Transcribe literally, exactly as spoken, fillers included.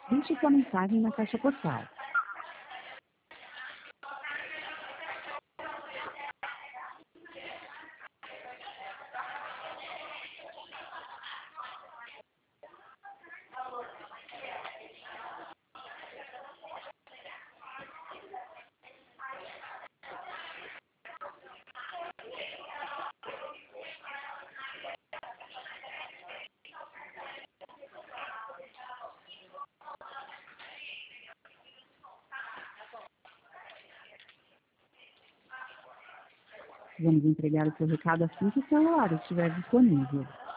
Deixe sua mensagem na caixa postal. Vamos entregar o seu recado assim que o celular estiver disponível.